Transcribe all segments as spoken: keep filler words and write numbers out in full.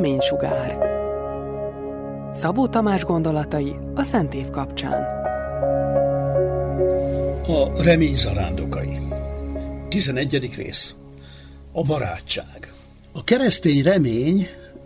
Reménysugár. Szabó Tamás gondolatai a Szent Év kapcsán. A remény zarándokai. tizenegyedik rész. A barátság. A keresztény remény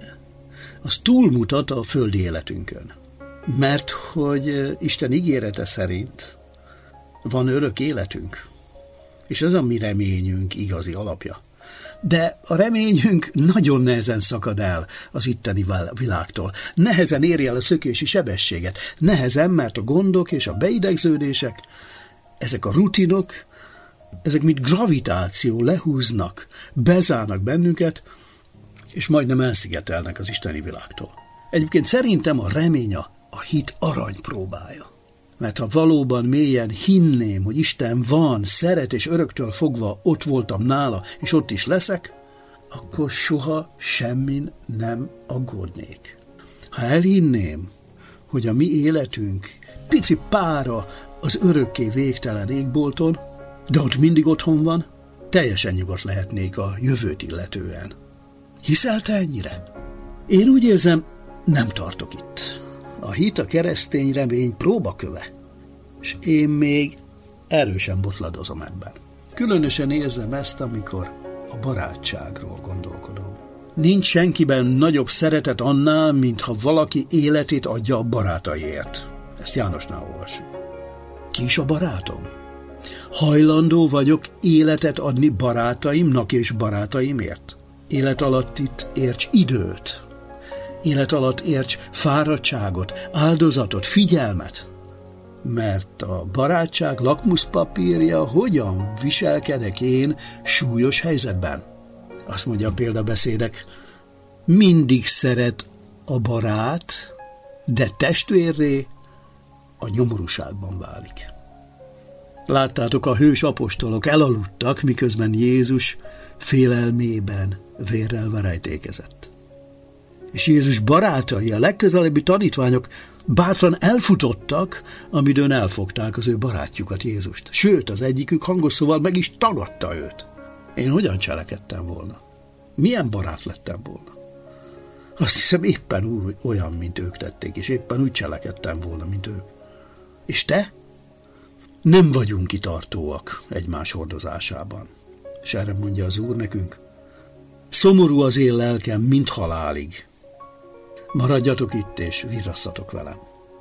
az túlmutat a földi életünkön. Mert hogy Isten ígérete szerint van örök életünk. És ez a mi reményünk igazi alapja. De a reményünk nagyon nehezen szakad el az itteni világtól. Nehezen éri el a szökési sebességet. Nehezen, mert a gondok és a beidegződések, ezek a rutinok, ezek mint gravitáció lehúznak, bezárnak bennünket, és majdnem elszigetelnek az isteni világtól. Egyébként szerintem a remény a, a hit aranypróbája. Mert ha valóban mélyen hinném, hogy Isten van, szeret, és öröktől fogva ott voltam nála, és ott is leszek, akkor soha semmin nem aggódnék. Ha elhinném, hogy a mi életünk pici pára az örökké végtelen égbolton, de ott mindig otthon van, teljesen nyugodt lehetnék a jövőt illetően. Hiszel te ennyire? Én úgy érzem, nem tartok itt. A hit, a keresztény remény próbaköve, és én még erősen botladozom ebben. Különösen érzem ezt, amikor a barátságról gondolkodom. Nincs senkiben nagyobb szeretet annál, mintha valaki életét adja a barátaiért. Ezt Jánosnál olvassuk. Ki is a barátom? Hajlandó vagyok életet adni barátaimnak és barátaimért? Élet alatt itt érts időt. Élet alatt érts fáradtságot, áldozatot, figyelmet. Mert a barátság lakmuszpapírja, hogyan viselkedek én súlyos helyzetben. Azt mondja a példabeszédek, mindig szeret a barát, de testvérré a nyomorúságban válik. Láttátok, a hős apostolok elaludtak, miközben Jézus félelmében vérrel verejtékezett. És Jézus barátai, a legközelebbi tanítványok bátran elfutottak, amidőn elfogták az ő barátjukat, Jézust. Sőt, az egyikük hangos szóval meg is tagadta őt. Én hogyan cselekedtem volna? Milyen barát lettem volna? Azt hiszem éppen úgy, olyan, mint ők tették, és éppen úgy cselekedtem volna, mint ők. És te? Nem vagyunk kitartóak egymás hordozásában. És erre mondja az Úr nekünk, szomorú az én lelkem, mint halálig. Maradjatok itt, és virrasszatok velem.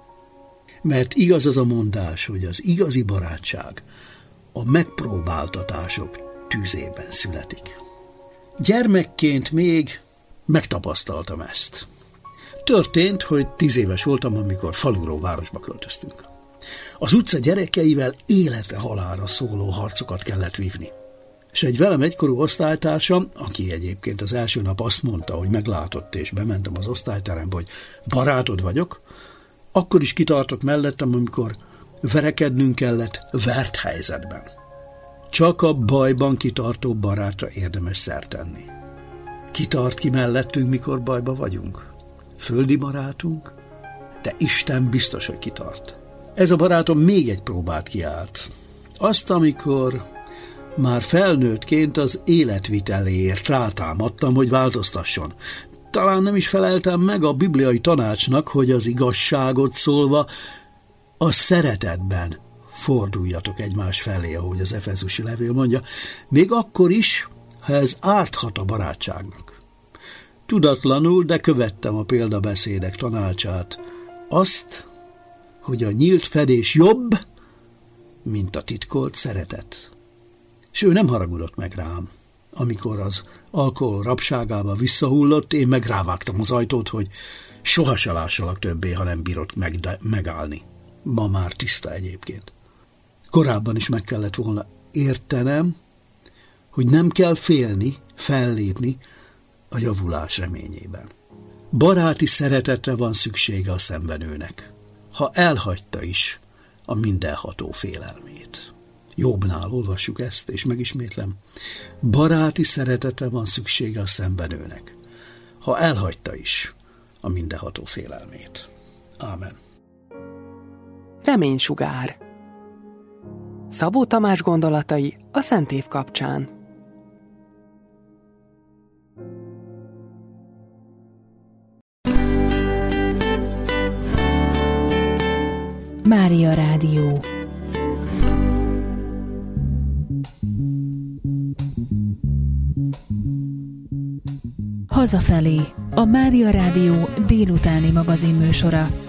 Mert igaz az a mondás, hogy az igazi barátság a megpróbáltatások tüzében születik. Gyermekként még megtapasztaltam ezt. Történt, hogy tíz éves voltam, amikor faluról városba költöztünk. Az utca gyerekeivel életre halálra szóló harcokat kellett vívni. És egy velem egykorú osztálytársam, aki egyébként az első nap azt mondta, hogy meglátott, és bementem az osztályterembe, hogy barátod vagyok, akkor is kitartott mellettem, amikor verekednünk kellett vert helyzetben. Csak a bajban kitartó barátra érdemes szert tenni. Kitart ki mellettünk, mikor bajba vagyunk? Földi barátunk, de Isten biztos, hogy kitart. Ez a barátom még egy próbát kiállt. Azt, amikor már felnőttként az életviteléért rátámadtam, hogy változtasson. Talán nem is feleltem meg a bibliai tanácsnak, hogy az igazságot szólva a szeretetben forduljatok egymás felé, ahogy az Efezusi levél mondja, még akkor is, ha ez árthat a barátságnak. Tudatlanul, de követtem a példabeszédek tanácsát. Azt, hogy a nyílt fedés jobb, mint a titkolt szeretet. És ő nem haragudott meg rám. Amikor az alkohol rabságába visszahullott, én meg rávágtam az ajtót, hogy soha se lássalak többé, ha nem bírott meg, megállni. Ma már tiszta egyébként. Korábban is meg kellett volna értenem, hogy nem kell félni, fellépni a javulás reményében. Baráti szeretetre van szüksége a szenvedőnek, ha elhagyta is a mindenható félelmét. Jobbnál olvassuk ezt, és megismétlem. Baráti szeretetre van szüksége a szenvedőnek, ha elhagyta is a mindenható félelmét. Ámen. Reménysugár. Szabó Tamás gondolatai a Szent Év kapcsán. Mária Rádió. Hazafelé, a Mária Rádió délutáni magazinműsora.